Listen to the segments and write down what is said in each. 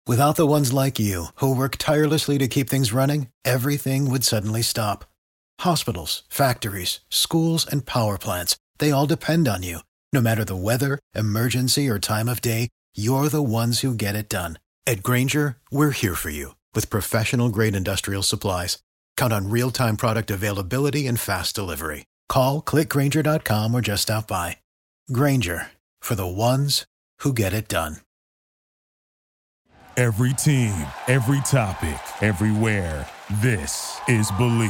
Without the ones like you, who work tirelessly to keep things running, everything would suddenly stop. Hospitals, factories, schools, and power plants, they all depend on you. No matter the weather, emergency, or time of day, you're the ones who get it done. At Grainger, we're here for you with professional-grade industrial supplies. Count on real-time product availability and fast delivery. Call, click Grainger.com, or just stop by. Grainger, for the ones who get it done. Every team, every topic, everywhere. This is Believe.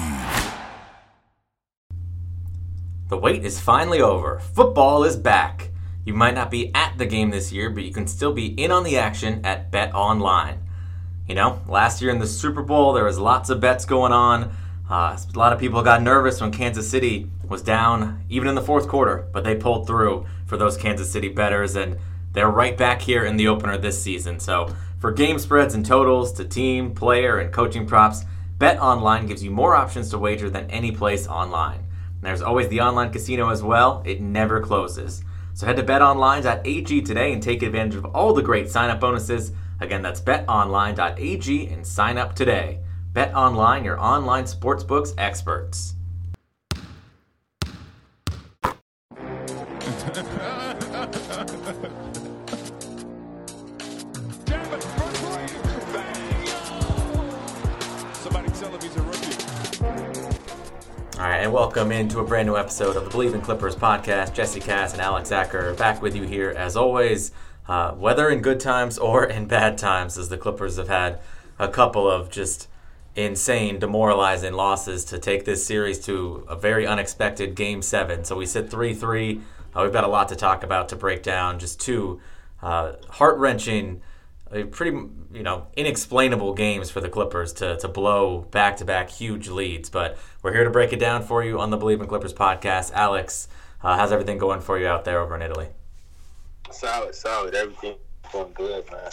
The wait is finally over. Football is back. You might not be at the game this year, but you can still be in on the action at BetOnline. You know, last year in the Super Bowl, there was lots of bets going on. A lot of people got nervous when Kansas City was down, even in the fourth quarter, but they pulled through for those Kansas City bettors, and they're right back here in the opener this season. So for game spreads and totals to team, player, and coaching props, BetOnline gives you more options to wager than any place online. And there's always the online casino as well. It never closes. So head to betonline.ag today and take advantage of all the great sign-up bonuses. Again, that's betonline.ag and sign up today. BetOnline, your online sportsbooks experts. All right, and welcome into a brand new episode of the Believe in Clippers podcast. Jesse Cass and Alex Acker are back with you here as always. Whether in good times or in bad times, as the Clippers have had a couple of just insane, demoralizing losses to take this series to a very unexpected Game 7. So we sit 3-3. We've got a lot to talk about, to break down. Just two heart-wrenching, pretty inexplainable games for the Clippers to blow back-to-back huge leads. But we're here to break it down for you on the Believe in Clippers podcast. Alex, how's everything going for you out there over in Italy? Solid. Everything going good, man.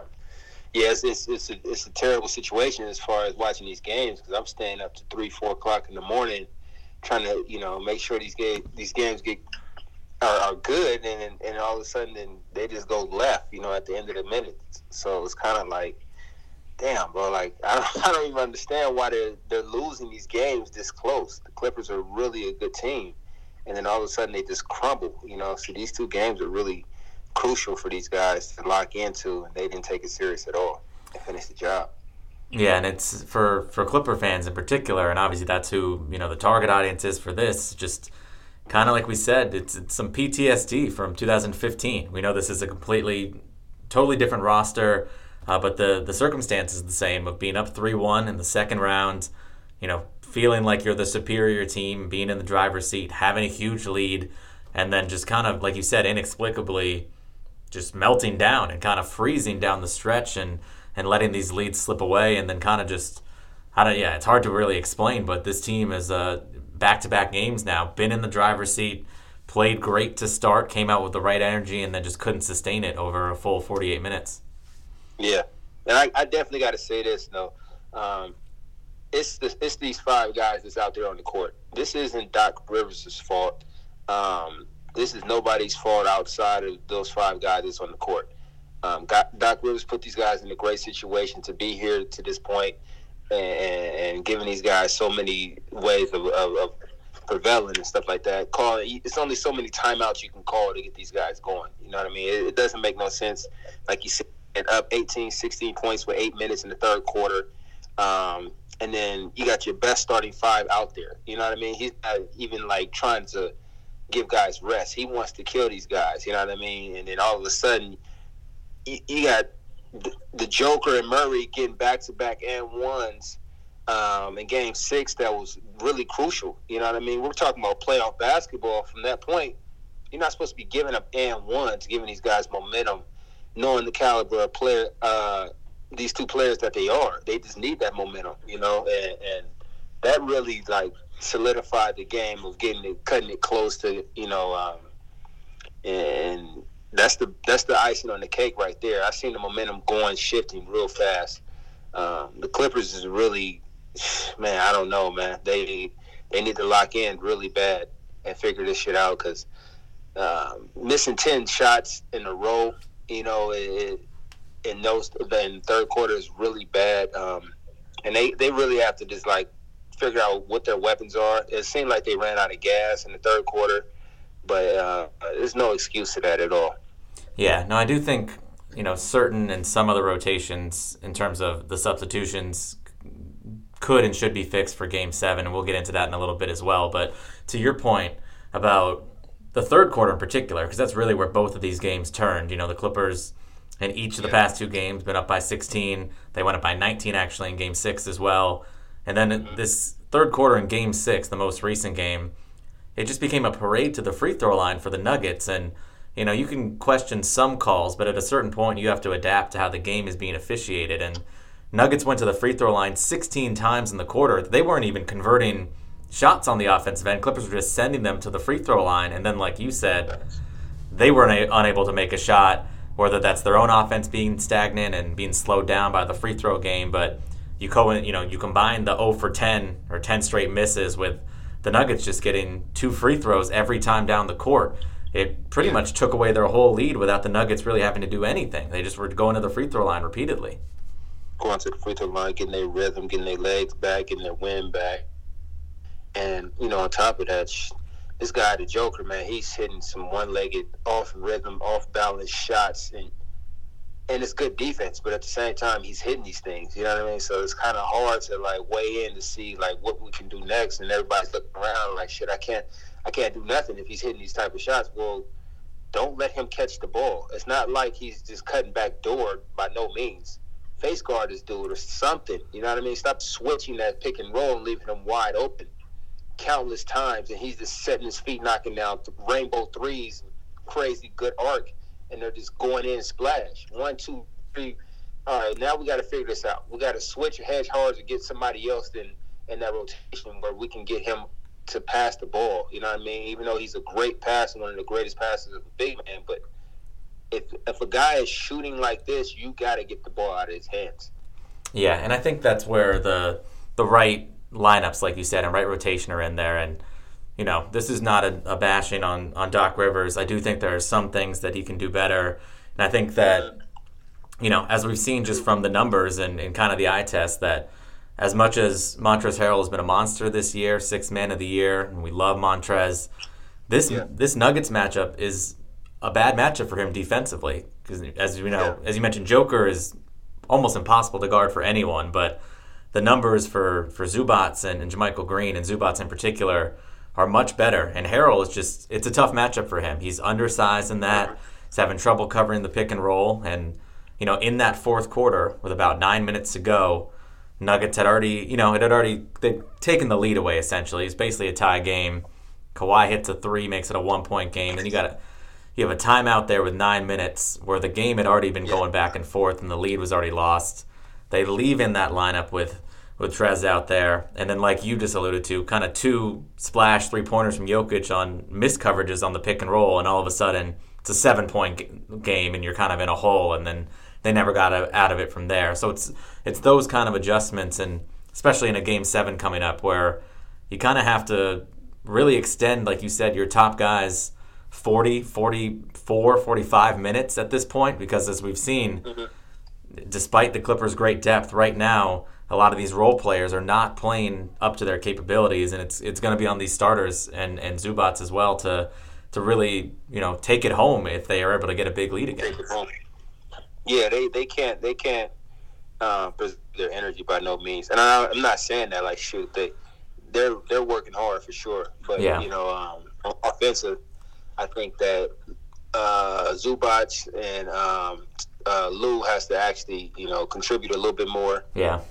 It's a terrible situation as far as watching these games, because I'm staying up to 3-4 o'clock in the morning trying to make sure these games are good, and all of a sudden then they just go left at the end of the minute. So it's kind of like, damn, bro, like I don't even understand why they're losing these games this close. The Clippers are really a good team, and then all of a sudden they just crumble. So these two games are really crucial for these guys to lock into, and they didn't take it serious at all and finish the job. Yeah, and it's for Clipper fans in particular, and obviously that's who the target audience is for this. Just kind of like we said, it's some PTSD from 2015. We know this is a totally different roster, but the circumstance is the same, of being up 3-1 in the second round, feeling like you're the superior team, being in the driver's seat, having a huge lead, and then just kind of, like you said, inexplicably just melting down and kind of freezing down the stretch and letting these leads slip away, and then kind of just, it's hard to really explain, but this team is back-to-back games now, been in the driver's seat, played great to start, came out with the right energy, and then just couldn't sustain it over a full 48 minutes. Yeah, and I definitely got to say this, though. It's these five guys that's out there on the court. This isn't Doc Rivers' fault. This is nobody's fault outside of those five guys that's on the court. Doc Rivers put these guys in a great situation to be here to this point, and giving these guys so many ways of prevailing and stuff like that. It's only so many timeouts you can call to get these guys going. You know what I mean? It doesn't make no sense. Like you said, up 18, 16 points with 8 minutes in the third quarter. And then you got your best starting five out there. You know what I mean? He's not even trying to give guys rest. He wants to kill these guys. You know what I mean? And then all of a sudden, you got the Joker and Murray getting back-to-back and ones in Game 6 that was really crucial. You know what I mean? We're talking about playoff basketball. From that point, you're not supposed to be giving up and ones, giving these guys momentum, knowing the caliber of player, these two players that they are. They just need that momentum, and that really solidified the game of cutting it close to, and that's the icing on the cake right there. I've seen the momentum shifting real fast. The Clippers is really, man, I don't know, man. They need to lock in really bad and figure this shit out, because missing 10 shots in a row, in third quarter is really bad. And they really have to just like figure out what their weapons are. It seemed like they ran out of gas in the third quarter, but there's no excuse to that at all. Yeah, no, I do think, certain and some of the rotations in terms of the substitutions could and should be fixed for Game 7, and we'll get into that in a little bit as well. But to your point about the third quarter in particular, because that's really where both of these games turned. The Clippers in each of the past two games been up by 16. They went up by 19 actually in Game 6 as well. And then this third quarter in Game 6, the most recent game, it just became a parade to the free throw line for the Nuggets. And, you can question some calls, but at a certain point you have to adapt to how the game is being officiated. And Nuggets went to the free throw line 16 times in the quarter. They weren't even converting shots on the offensive end. Clippers were just sending them to the free throw line. And then, like you said, they were unable to make a shot, whether that's their own offense being stagnant and being slowed down by the free throw game. But you combine the 0 for 10 or 10 straight misses with the Nuggets just getting 2 free throws every time down the court. It pretty much took away their whole lead without the Nuggets really having to do anything. They just were going to the free throw line repeatedly. Going to the free throw line, getting their rhythm, getting their legs back, getting their wind back. And, on top of that, this guy, the Joker, man, he's hitting some one-legged, off-rhythm, off-balance shots. And it's good defense, but at the same time, he's hitting these things. You know what I mean? So it's kind of hard to, like, weigh in to see, like, what we can do next. And everybody's looking around like, shit, I can't do nothing if he's hitting these type of shots. Well, don't let him catch the ball. It's not like he's just cutting back door by no means. Face guard this dude or something. You know what I mean? Stop switching that pick and roll and leaving him wide open countless times. And he's just setting his feet, knocking down rainbow threes, crazy good arc. And they're just going in splash. 1, 2, 3. All right, now we got to figure this out. We got to switch or hedge hard to get somebody else in that rotation where we can get him to pass the ball. You know what I mean? Even though he's a great passer, one of the greatest passers of a big man, but if a guy is shooting like this, you got to get the ball out of his hands. Yeah, and I think that's where the right lineups, like you said, and right rotation are in there. And this is not a bashing on Doc Rivers. I do think there are some things that he can do better. And I think that, as we've seen just from the numbers and kind of the eye test, that as much as Montrezl Harrell has been a monster this year, 6th man of the year, and we love Montrez, this Nuggets matchup is a bad matchup for him defensively. Because as you mentioned, Joker is almost impossible to guard for anyone. But the numbers for Zubac and JaMychal Green, and Zubac in particular, are much better. And Harrell is it's a tough matchup for him. He's undersized in that. He's having trouble covering the pick and roll. And, in that fourth quarter, with about 9 minutes to go, Nuggets had already, they'd taken the lead away, essentially. It's basically a tie game. Kawhi hits a 3, makes it a 1-point game. And you have a timeout there with 9 minutes where the game had already been going back and forth and the lead was already lost. They leave in that lineup with Trez out there. And then, like you just alluded to, kind of 2 splash 3-pointers from Jokic on missed coverages on the pick and roll. And all of a sudden, it's a 7-point game and you're kind of in a hole. And then they never got out of it from there. So it's those kind of adjustments, and especially in a Game 7 coming up where you kind of have to really extend, like you said, your top guys 40, 44, 45 minutes at this point, because as we've seen, despite the Clippers' great depth right now, a lot of these role players are not playing up to their capabilities, and it's going to be on these starters and Zubac as well to really take it home if they are able to get a big lead again. Yeah, they can't preserve their energy by no means, and I'm not saying that like shoot they're working hard for sure, but offensive, I think that Zubac and Lou has to actually contribute a little bit more,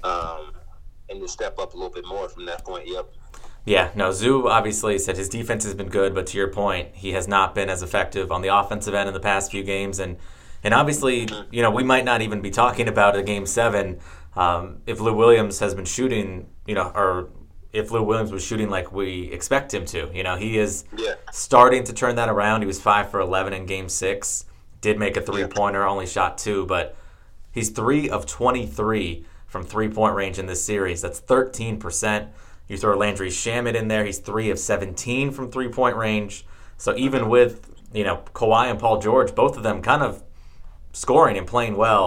and to step up a little bit more from that point. Yep. Yeah, no, Zoo obviously said his defense has been good, but to your point, he has not been as effective on the offensive end in the past few games. And obviously, we might not even be talking about a Game 7 if Lou Williams has been shooting, or if Lou Williams was shooting like we expect him to. He is starting to turn that around. He was 5 for 11 in Game 6. Did make a 3-pointer, only shot 2, but he's 3 of 23 from 3-point range in this series. That's 13%. You throw Landry Shamet in there, he's 3 of 17 from 3-point range. So even with, Kawhi and Paul George, both of them kind of scoring and playing well,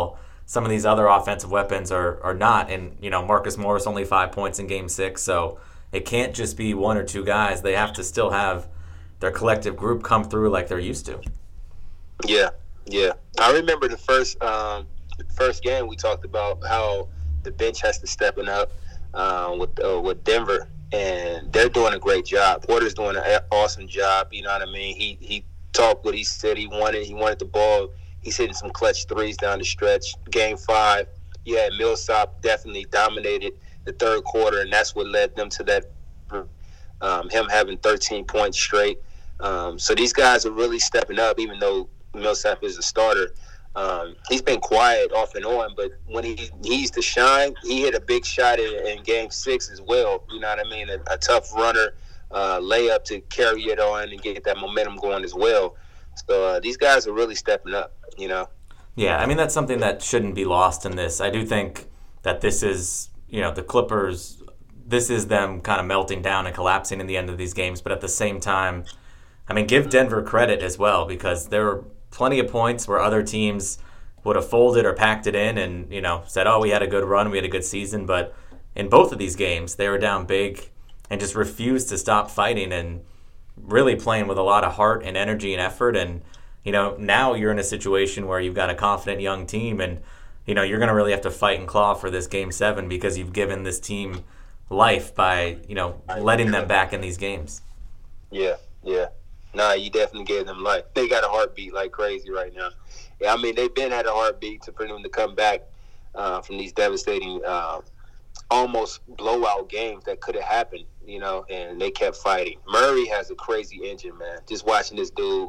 some of these other offensive weapons are not. And, Marcus Morris only 5 points in Game 6, so it can't just be one or two guys. They have to still have their collective group come through like they're used to. Yeah. I remember the first game we talked about how the bench has to step up with Denver, and they're doing a great job. Porter's doing an awesome job. You know what I mean? He talked what he said he wanted. He wanted the ball. He's hitting some clutch threes down the stretch. Game 5, Millsap definitely dominated the third quarter, and that's what led them to that. Him having 13 points straight. So these guys are really stepping up, even though Millsap is a starter. He's been quiet off and on, but when he needs to shine, he hit a big shot in Game 6 as well. You know what I mean? A tough runner layup to carry it on and get that momentum going as well. So these guys are really stepping up, Yeah, I mean, that's something that shouldn't be lost in this. I do think that this is, the Clippers, this is them kind of melting down and collapsing in the end of these games. But at the same time, I mean, give Denver credit as well, because there were plenty of points where other teams would have folded or packed it in and, said, oh, we had a good run, we had a good season. But in both of these games, they were down big and just refused to stop fighting and really playing with a lot of heart and energy and effort. And, now you're in a situation where you've got a confident young team and, you're going to really have to fight and claw for this Game 7 because you've given this team life by, letting them back in these games. Yeah. Nah, you definitely gave them life. They got a heartbeat like crazy right now. Yeah, I mean, they've been had a heartbeat for them to come back from these devastating, almost blowout games that could have happened, and they kept fighting. Murray has a crazy engine, man. Just watching this dude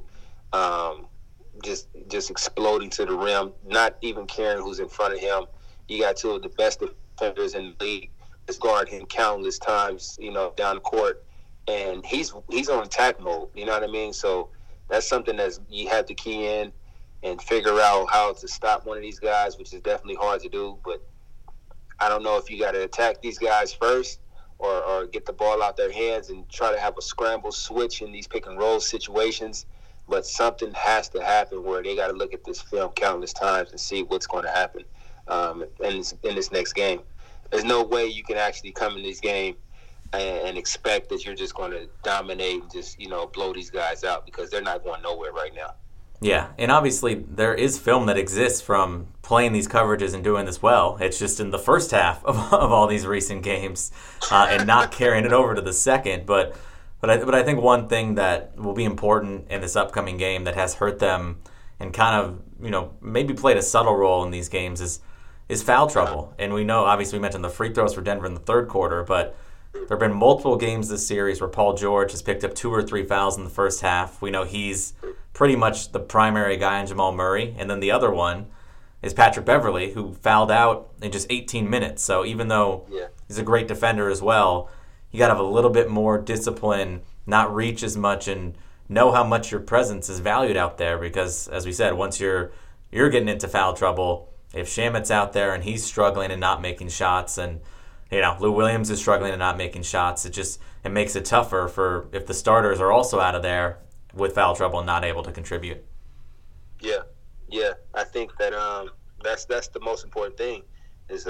just exploding to the rim, not even caring who's in front of him. You got two of the best defenders in the league. Just guard him countless times, down the court. And he's on attack mode, you know what I mean? So that's something that you have to key in and figure out how to stop one of these guys, which is definitely hard to do. But I don't know if you got to attack these guys first or get the ball out their hands and try to have a scramble switch in these pick and roll situations. But something has to happen where they got to look at this film countless times and see what's going to happen in this next game. There's no way you can actually come in this game and expect that you're just going to dominate and just, blow these guys out, because they're not going nowhere right now. Yeah, and obviously there is film that exists from playing these coverages and doing this well. It's just in the first half of all these recent games and not carrying it over to the second. But I think one thing that will be important in this upcoming game that has hurt them and kind of, maybe played a subtle role in these games is foul trouble. And we know, obviously we mentioned the free throws for Denver in the third quarter, but there have been multiple games this series where Paul George has picked up 2 or 3 fouls in the first half. We know he's pretty much the primary guy in Jamal Murray. And then the other one is Patrick Beverley, who fouled out in just 18 minutes. So even though he's a great defender as well, you got to have a little bit more discipline, not reach as much, and know how much your presence is valued out there. Because, as we said, once you're getting into foul trouble, if Shamet's out there and he's struggling and not making shots, and Lou Williams is struggling and not making shots, it makes it tougher for if the starters are also out of there with foul trouble and not able to contribute. Yeah. I think that that's the most important thing is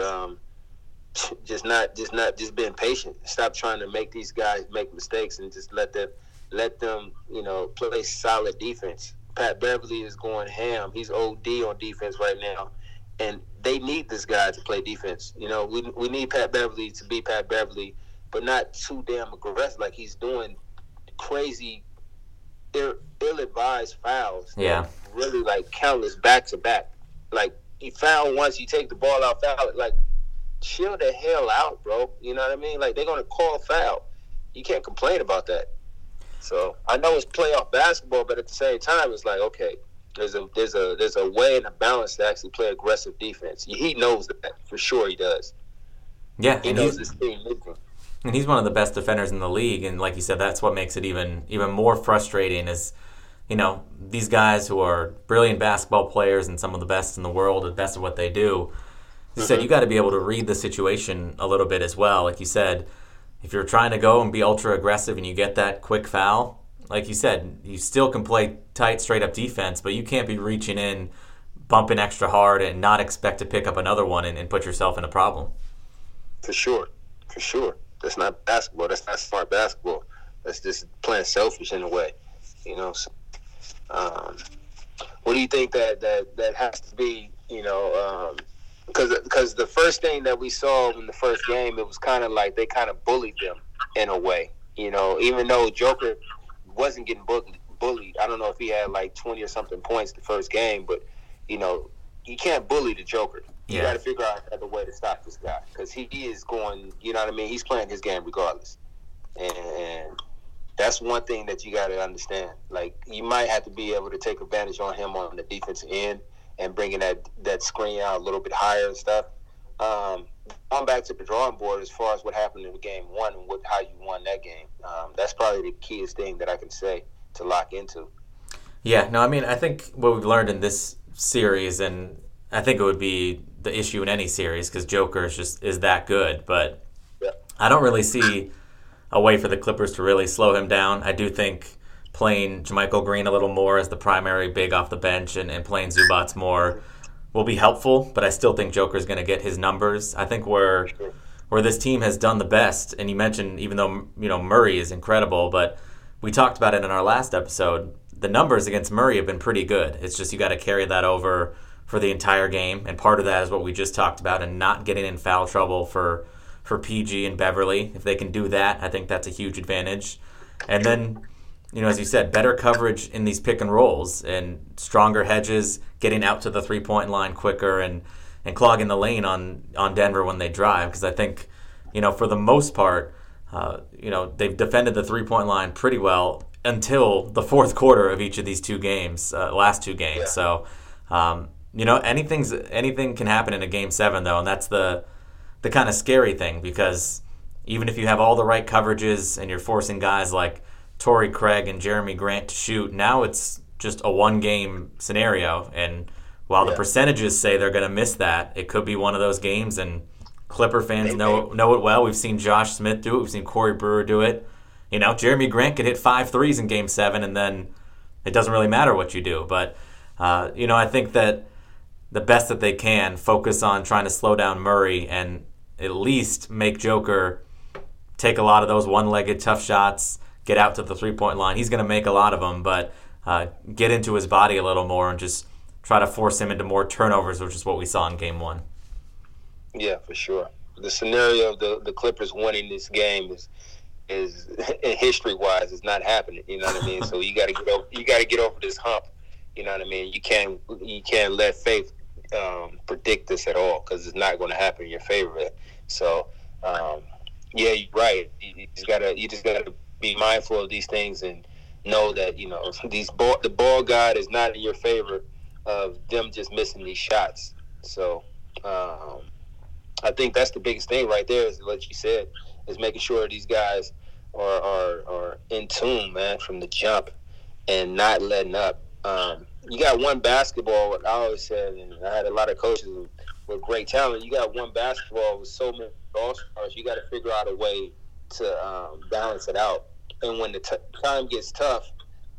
just being patient. Stop trying to make these guys make mistakes and just let them play solid defense. Pat Beverley is going ham. He's OD on defense right now. And they need this guy to play defense. We need Pat Beverley to be Pat Beverley, but not too damn aggressive. Like, he's doing crazy, ill-advised fouls. Yeah. Really, like, countless back-to-back. Like, you foul once, you take the ball out, foul it. Like, chill the hell out, bro. You know what I mean? Like, they're going to call foul. You can't complain about that. So, I know it's playoff basketball, but at the same time, it's like, okay, There's a way and a balance to actually play aggressive defense. He knows that for sure. He does. Yeah, he knows this team. And he's one of the best defenders in the league. And like you said, that's what makes it even more frustrating. Is these guys who are brilliant basketball players and some of the best in the world, the best at what they do. You said you got to be able to read the situation a little bit as well. Like you said, if you're trying to go and be ultra aggressive and you get that quick foul, like you said, you still can play tight, straight-up defense, but you can't be reaching in bump in extra hard and not expect to pick up another one and put yourself in a problem. For sure. That's not basketball. That's not smart basketball. That's just playing selfish in a way, you know. So, what do you think that has to be, you know, because the first thing that we saw in the first game, it was kind of like they kind of bullied them in a way, you know, even though Joker wasn't getting bullied. I don't know if he had like 20 or something points the first game, but, you know, you can't bully the Joker. You got to figure out another way to stop this guy because he is going, you know what I mean? He's playing his game regardless. And that's one thing that you got to understand. Like, you might have to be able to take advantage on him on the defensive end and bringing that screen out a little bit higher and stuff. Going back to the drawing board as far as what happened in game one and how you won that game, that's probably the keyest thing that I can say to lock into. Yeah, no, I mean, I think what we've learned in this series, and I think it would be the issue in any series because Joker is that good, but I don't really see a way for the Clippers to really slow him down. I do think playing JaMychal Green a little more as the primary big off the bench and playing Zubac more will be helpful, but I still think Joker's going to get his numbers. I think where this team has done the best, and you mentioned even though, you know, Murray is incredible, but we talked about it in our last episode, the numbers against Murray have been pretty good. It's just you got to carry that over for the entire game, and part of that is what we just talked about and not getting in foul trouble for PG and Beverly. If they can do that, I think that's a huge advantage. And then, you know, as you said, better coverage in these pick and rolls and stronger hedges, getting out to the three-point line quicker and clogging the lane on Denver when they drive. Because I think, you know, for the most part, you know, they've defended the three-point line pretty well until the fourth quarter of each of these last two games. Yeah. So, you know, anything can happen in a Game 7, though, and that's the kind of scary thing because even if you have all the right coverages and you're forcing guys like Torrey Craig and Jeremy Grant to shoot, now it's just a one-game scenario. And while the percentages say they're going to miss that, it could be one of those games, and Clipper fans know it well. We've seen Josh Smith do it. We've seen Corey Brewer do it. You know, Jeremy Grant could hit 5 threes in Game 7, and then it doesn't really matter what you do. But, you know, I think that the best that they can focus on trying to slow down Murray and at least make Joker take a lot of those one-legged tough shots, get out to the three-point line. He's going to make a lot of them, but get into his body a little more and just try to force him into more turnovers, which is what we saw in Game 1. Yeah, for sure. The scenario of the Clippers winning this game is history-wise, is not happening. You know what I mean? So you got to get over this hump. You know what I mean? You can't let faith predict this at all because it's not going to happen in your favor. So, yeah, you're right. You just gotta be mindful of these things and know that, you know, the ball god is not in your favor of them just missing these shots. So, I think that's the biggest thing right there, is what you said, is making sure these guys are in tune, man, from the jump and not letting up. You got one basketball, like I always said, and I had a lot of coaches with great talent. You got one basketball with so many all-stars. You got to figure out a way to balance it out. And when the time gets tough,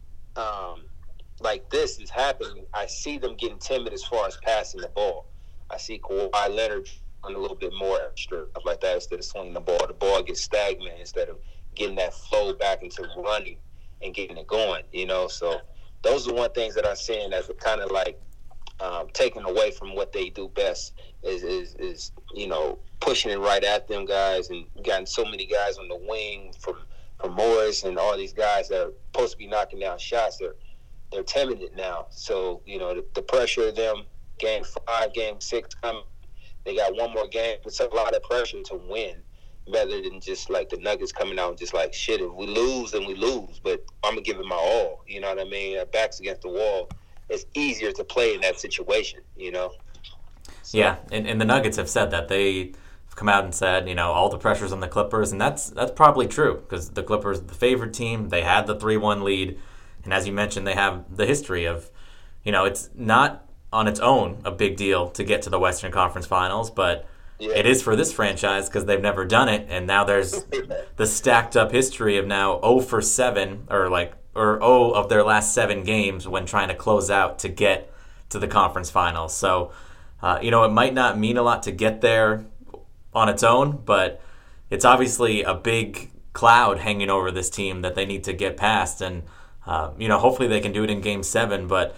like this is happening, I see them getting timid as far as passing the ball. I see Kawhi Leonard on a little bit more extra, stuff like that, instead of swinging the ball. The ball gets stagnant instead of getting that flow back into running and getting it going, you know. So those are one things that I'm seeing as kind of like taken away from what they do best is you know, pushing it right at them guys, and gotten so many guys on the wing from Morris and all these guys that are supposed to be knocking down shots. They're timid now. So, you know, the pressure of them, Game 5, Game 6 coming, they got one more game. It's a lot of pressure to win, rather than just like the Nuggets coming out and just like, shit, if we lose, then we lose. But I'm going to give it my all. You know what I mean? Back's against the wall. It's easier to play in that situation, you know? So. Yeah, and the Nuggets have said that. They've come out and said, you know, all the pressure's on the Clippers, and that's probably true, because the Clippers are the favorite team. They had the 3-1 lead, and as you mentioned, they have the history of, you know, it's not on its own a big deal to get to the Western Conference Finals, but it is for this franchise because they've never done it, and now there's the stacked up history of now 0 for 7, or 0 of their last 7 games when trying to close out to get to the conference finals. So, it might not mean a lot to get there on its own, but it's obviously a big cloud hanging over this team that they need to get past. And, hopefully they can do it in Game 7, but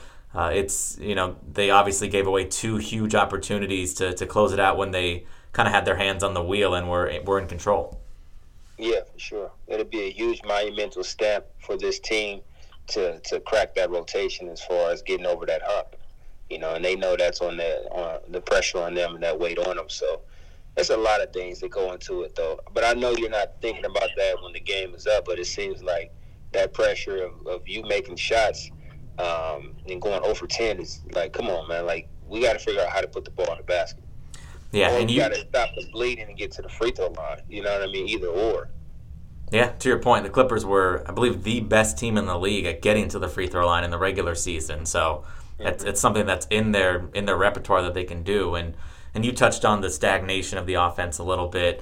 they obviously gave away 2 huge opportunities to close it out when they kind of had their hands on the wheel and were in control. Yeah, for sure. It'll be a huge monumental step for this team to crack that rotation as far as getting over that hump. And they know that's on the pressure on them and that weight on them. So there's a lot of things that go into it, though. But I know you're not thinking about that when the game is up, but it seems like that pressure of you making shots and going 0 for 10 is like, come on, man. Like, we got to figure out how to put the ball in the basket. Yeah, and you got to stop the bleeding and get to the free throw line. You know what I mean? Either or. Yeah, to your point, the Clippers were, I believe, the best team in the league at getting to the free throw line in the regular season. So it's something that's in their repertoire that they can do. And you touched on the stagnation of the offense a little bit.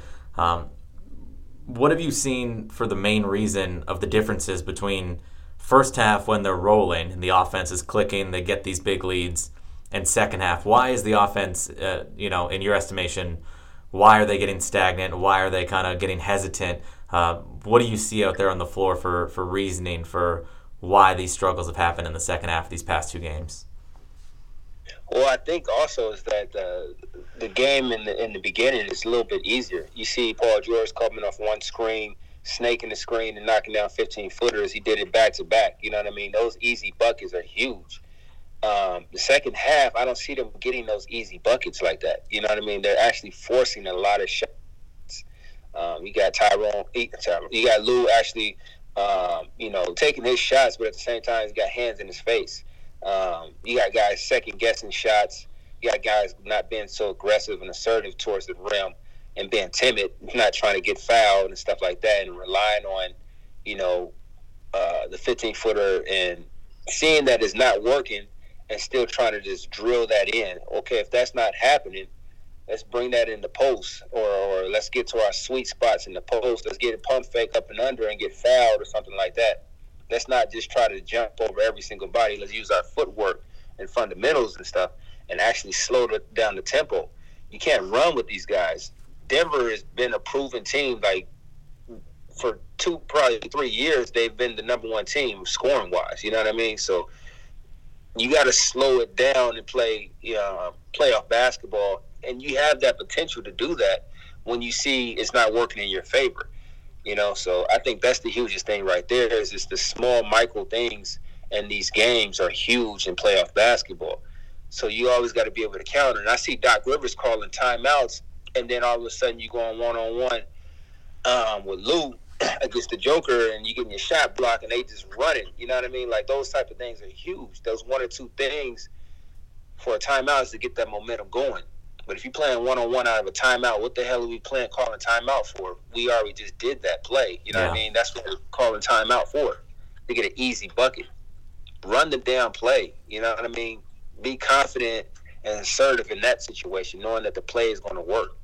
What have you seen for the main reason of the differences between first half when they're rolling and the offense is clicking, they get these big leads, and second half? Why is the offense, in your estimation, why are they getting stagnant? Why are they kind of getting hesitant? What do you see out there on the floor for reasoning for why these struggles have happened in the second half of these past 2 games? Well, I think also is that the game in the beginning is a little bit easier. You see Paul George coming off one screen, snaking the screen and knocking down 15-footers. He did it back-to-back. You know what I mean? Those easy buckets are huge. The second half, I don't see them getting those easy buckets like that. You know what I mean? They're actually forcing a lot of shots. You got Lou actually, taking his shots, but at the same time, he's got hands in his face. You got guys second-guessing shots. You got guys not being so aggressive and assertive towards the rim and being timid, not trying to get fouled and stuff like that, and relying on, the 15-footer and seeing that it's not working and still trying to just drill that in. Okay, if that's not happening, let's bring that in the post, or let's get to our sweet spots in the post. Let's get a pump fake up and under and get fouled or something like that. Let's not just try to jump over every single body. Let's use our footwork and fundamentals and stuff and actually slow down the tempo. You can't run with these guys. Denver has been a proven team. Like, for 2, probably 3 years, they've been the number 1 team scoring-wise. You know what I mean? So you got to slow it down and play playoff basketball. And you have that potential to do that when you see it's not working in your favor. So I think that's the hugest thing right there is just the small micro things, and these games are huge in playoff basketball. So you always got to be able to counter. And I see Doc Rivers calling timeouts, and then all of a sudden you go on one-on-one with Lou against the Joker, and you getting your shot blocked, and they just running. You know what I mean? Like, those type of things are huge. Those 1 or 2 things for a timeout is to get that momentum going. But if you're playing one-on-one out of a timeout, what the hell are we calling timeout for? We already just did that play. You know what I mean? That's what we're calling timeout for, to get an easy bucket. Run the damn play. You know what I mean? Be confident and assertive in that situation, knowing that the play is going to work.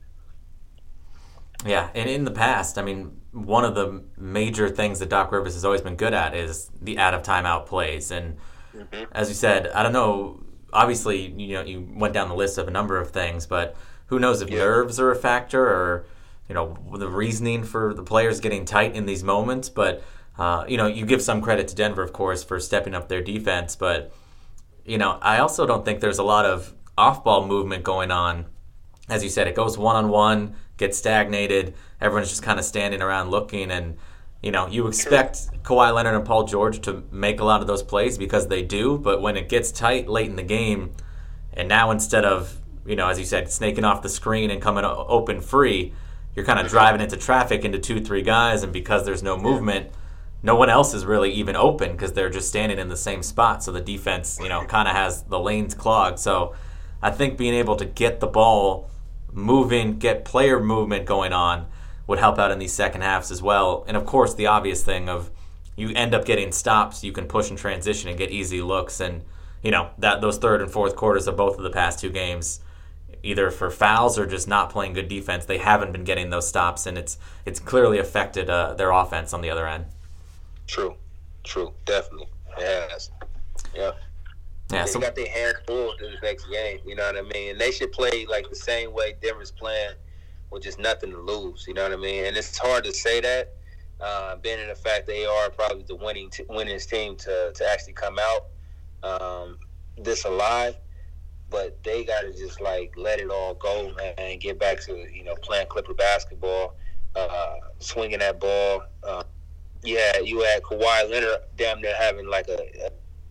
Yeah, and in the past, I mean, one of the major things that Doc Rivers has always been good at is the out-of-timeout plays. And as you said, I don't know, obviously, you went down the list of a number of things, but who knows if nerves are a factor or, the reasoning for the players getting tight in these moments. But, you give some credit to Denver, of course, for stepping up their defense. But, I also don't think there's a lot of off-ball movement going on. As you said, it goes one-on-one, gets stagnated. Everyone's just kind of standing around looking. And, you expect Kawhi Leonard and Paul George to make a lot of those plays because they do. But when it gets tight late in the game, and now instead of, as you said, snaking off the screen and coming open free, you're kind of driving into traffic into 2-3 guys. And because there's no movement, no one else is really even open because they're just standing in the same spot. So the defense, kind of has the lanes clogged. So I think being able to get the ball moving, get player movement going on would help out in these second halves as well. And, of course, the obvious thing of you end up getting stops, you can push and transition and get easy looks. And, that those third and fourth quarters of both of the past 2 games, either for fouls or just not playing good defense, they haven't been getting those stops, and it's clearly affected their offense on the other end. True, definitely. It has. Yeah. Yeah, They got their hands full this next game. You know what I mean? And they should play like the same way Denver's playing, with just nothing to lose. You know what I mean? And it's hard to say that, being in the fact they are probably the winningest team to actually come out this alive. But they got to just like let it all go, man, and get back to playing Clipper basketball, swinging that ball. You had Kawhi Leonard damn near having like a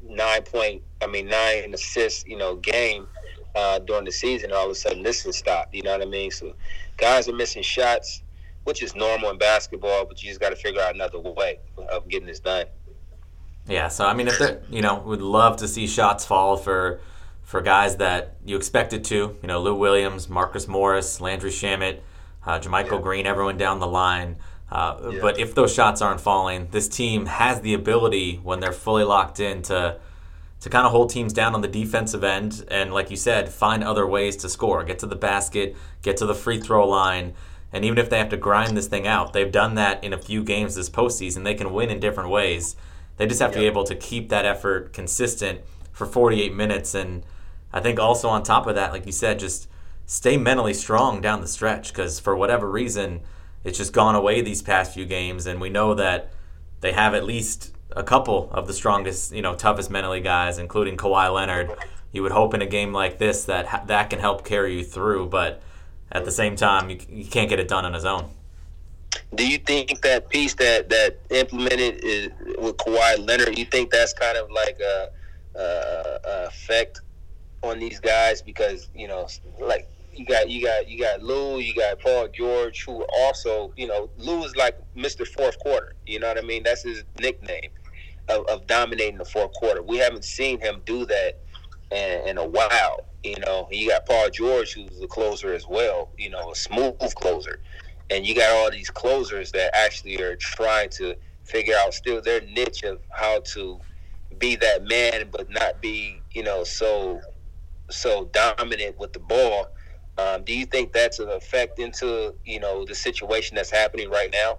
9 assists, game during the season. All of a sudden, this has stopped. You know what I mean? So guys are missing shots, which is normal in basketball, but you just got to figure out another way of getting this done. Yeah, so I mean, if would love to see shots fall for guys that you expected to. Lou Williams, Marcus Morris, Landry Shamet, JaMychal Green, everyone down the line. But if those shots aren't falling, this team has the ability, when they're fully locked in, to kind of hold teams down on the defensive end and, like you said, find other ways to score, get to the basket, get to the free throw line. And even if they have to grind this thing out, they've done that in a few games this postseason. They can win in different ways. They just have to be able to keep that effort consistent for 48 minutes. And I think also on top of that, like you said, just stay mentally strong down the stretch, because for whatever reason, it's just gone away these past few games, and we know that they have at least a couple of the strongest, toughest mentally guys, including Kawhi Leonard. You would hope in a game like this that can help carry you through, but at the same time, you can't get it done on his own. Do you think that piece that implemented is with Kawhi Leonard, you think that's kind of like a effect on these guys? Because like you got Lou, you got Paul George, who also Lou is like Mr. Fourth Quarter. You know what I mean? That's his nickname of dominating the fourth quarter. We haven't seen him do that in a while. You got Paul George, who's the closer as well. A smooth closer. And you got all these closers that actually are trying to figure out still their niche of how to be that man, but not be, so dominant with the ball. Do you think that's an effect into, the situation that's happening right now?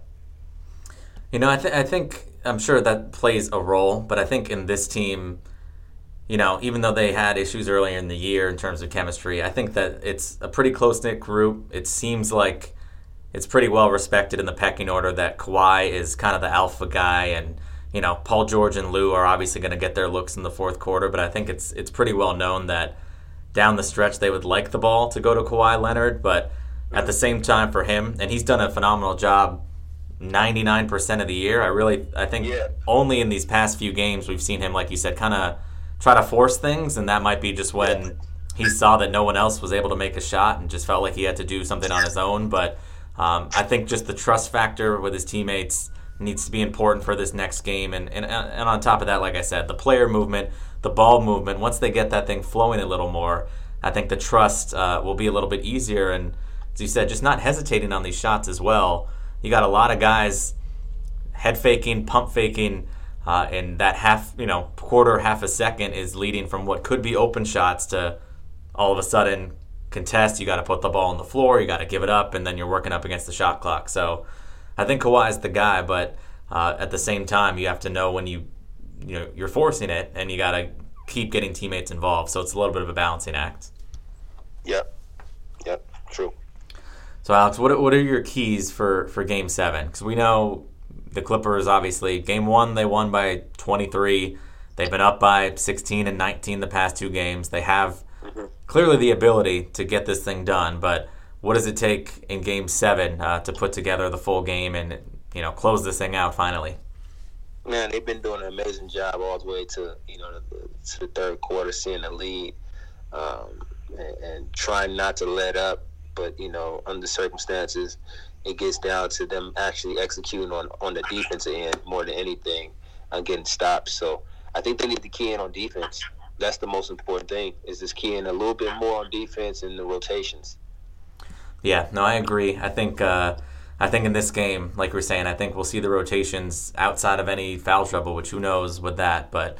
I think I'm sure that plays a role, but I think in this team, even though they had issues earlier in the year in terms of chemistry, I think that it's a pretty close-knit group. It seems like it's pretty well respected in the pecking order that Kawhi is kind of the alpha guy, and Paul George and Lou are obviously going to get their looks in the fourth quarter. But I think it's pretty well known that down the stretch they would like the ball to go to Kawhi Leonard. But at the same time, for him, and he's done a phenomenal job 99% of the year. I think only in these past few games we've seen him, like you said, kind of try to force things, and that might be just when he saw that no one else was able to make a shot and just felt like he had to do something on his own. But I think just the trust factor with his teammates needs to be important for this next game. And on top of that, like I said, the player movement, the ball movement, once they get that thing flowing a little more, I think the trust will be a little bit easier. And as you said, just not hesitating on these shots as well. You got a lot of guys head faking, pump faking, and that half a second is leading from what could be open shots to all of a sudden contest. You got to put the ball on the floor, you got to give it up, and then you're working up against the shot clock. So I think Kawhi's the guy, but at the same time, you have to know when you're forcing it, and you got to keep getting teammates involved. So it's a little bit of a balancing act. Yep, true. So Alex, what are your keys for Game 7? Because we know the Clippers, obviously, Game 1 they won by 23. They've been up by 16 and 19 the past two games. They have clearly the ability to get this thing done, but what does it take in Game 7 to put together the full game and close this thing out finally? Man, they've been doing an amazing job all the way to the third quarter, seeing the lead, and trying not to let up. But under circumstances, it gets down to them actually executing on the defensive end more than anything, getting stops. So I think they need to key in on defense. That's the most important thing, is just key in a little bit more on defense and the rotations. Yeah, no, I agree. I think in this game, like we're saying, I think we'll see the rotations outside of any foul trouble, which who knows with that. But,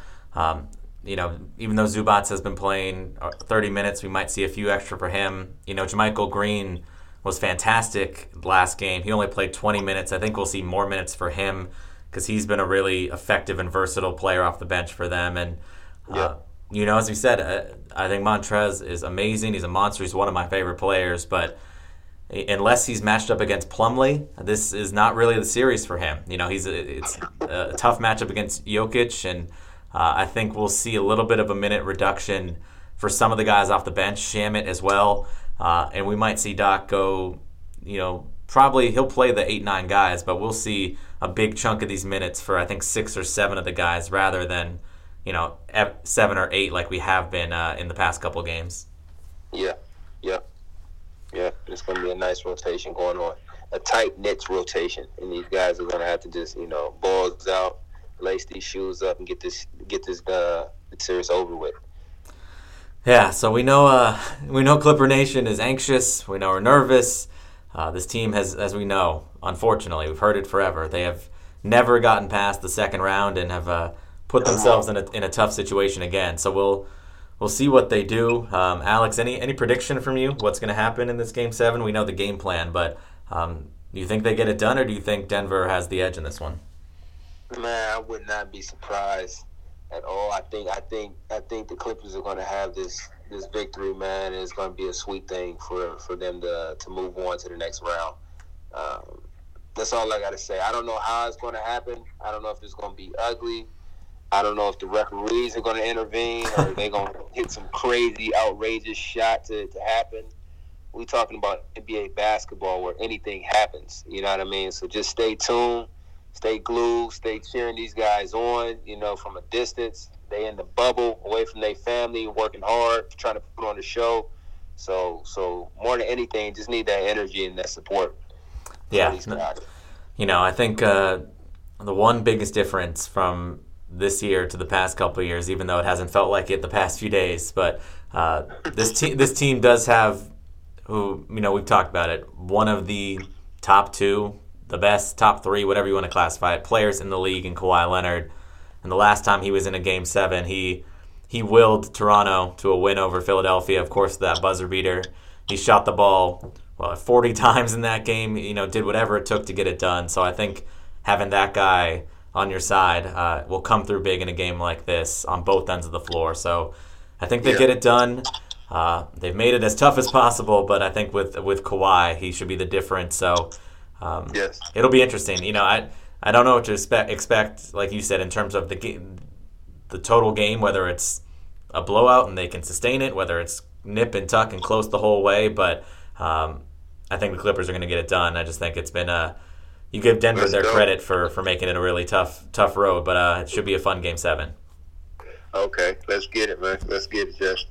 even though Zubac has been playing 30 minutes, we might see a few extra for him. JaMychal Green was fantastic last game. He only played 20 minutes. I think we'll see more minutes for him because he's been a really effective and versatile player off the bench for them. And as we said, I think Montrez is amazing. He's a monster. He's one of my favorite players. But unless he's matched up against Plumlee, this is not really the series for him. It's a tough matchup against Jokic, and I think we'll see a little bit of a minute reduction for some of the guys off the bench, Shamet as well. And we might see Doc go, probably he'll play the 8-9 guys, but we'll see a big chunk of these minutes for, I think, 6 or 7 of the guys rather than 7 or 8 like we have been in the past couple games. Yeah. It's going to be a nice rotation going on, a tight-knit rotation, and these guys are going to have to just balls out, lace these shoes up, and get this series over with. Yeah, so we know Clipper Nation is anxious. We know we're nervous. This team has, as we know, unfortunately, we've heard it forever. They have never gotten past the second round and have put themselves in a tough situation again. So we'll see what they do. Alex, any prediction from you? What's going to happen in this Game 7? We know the game plan, but do you think they get it done, or do you think Denver has the edge in this one? Man, I would not be surprised at all. I think the Clippers are going to have this victory, man, and it's going to be a sweet thing for them to move on to the next round. That's all I got to say. I don't know how it's going to happen. I don't know if it's going to be ugly. I don't know if the referees are going to intervene or they're going to hit some crazy, outrageous shot to happen. We're talking about NBA basketball where anything happens. You know what I mean? So just stay tuned, stay glued, stay cheering these guys on, from a distance. They in the bubble, away from their family, working hard, trying to put on the show. So more than anything, just need that energy and that support. Yeah. I think the one biggest difference from this year to the past couple of years, even though it hasn't felt like it the past few days, but this team does have, we've talked about it, one of the top 2, the best top 3, whatever you want to classify it, players in the league in Kawhi Leonard. And the last time he was in a Game 7, he willed Toronto to a win over Philadelphia, of course, that buzzer beater. He shot the ball 40 times in that game, did whatever it took to get it done. So I think having that guy on your side will come through big in a game like this on both ends of the floor. So I think they get it done. They've made it as tough as possible, but I think with Kawhi, he should be the difference. So yes, it'll be interesting. I don't know what to expect, like you said, in terms of the total game, whether it's a blowout and they can sustain it, whether it's nip and tuck and close the whole way. But I think the Clippers are going to get it done. I just think it's been you give Denver their credit for making it a really tough road, but it should be a fun Game 7. Okay, let's get it, man. Let's get it, Josh.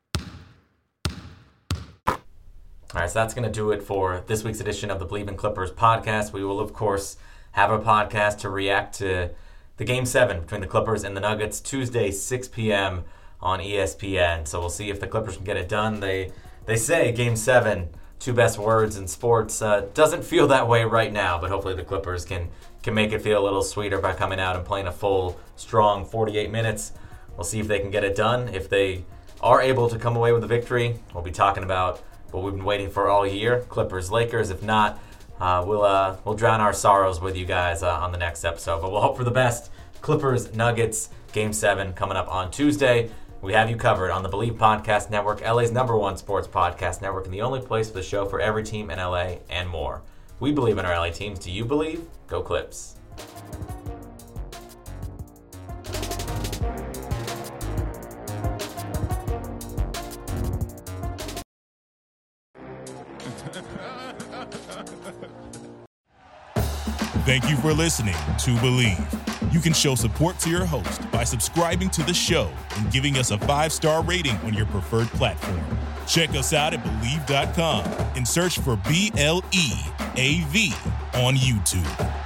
All right, so that's going to do it for this week's edition of the Believe in Clippers podcast. We will, of course, have a podcast to react to the Game 7 between the Clippers and the Nuggets, Tuesday, 6 p.m. on ESPN. So we'll see if the Clippers can get it done. They say Game 7, 2 best words in sports. Doesn't feel that way right now, but hopefully the Clippers can make it feel a little sweeter by coming out and playing a full, strong 48 minutes. We'll see if they can get it done. If they are able to come away with a victory, we'll be talking about what we've been waiting for all year, Clippers, Lakers. If not, we'll drown our sorrows with you guys on the next episode. But we'll hope for the best. Clippers, Nuggets, Game 7 coming up on Tuesday. We have you covered on the Believe Podcast Network, LA's #1 sports podcast network, and the only place for the show for every team in LA and more. We believe in our LA teams. Do you believe? Go Clips. Thank you for listening to Believe. You can show support to your host by subscribing to the show and giving us a 5-star rating on your preferred platform. Check us out at Believe.com and search for BLEAV on YouTube.